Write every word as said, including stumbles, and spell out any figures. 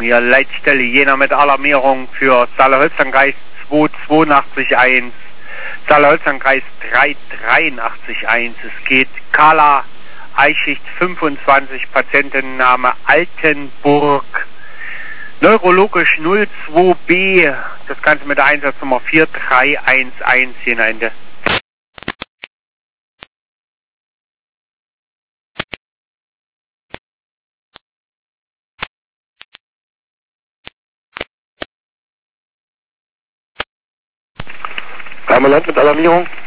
hier, Leitstelle Jena mit Alarmierung für Saale-Holstein-Kreis zwei zweiundachtzig eins, Saale-Holstein-Kreis drei dreiundachtzig eins. Es geht Kala, Eichschicht fünfundzwanzig, Patientenname Altenburg, neurologisch null zwei B, das Ganze mit der Einsatznummer vier drei eins eins, Jena Ende. Ambulant mit Alarmierung.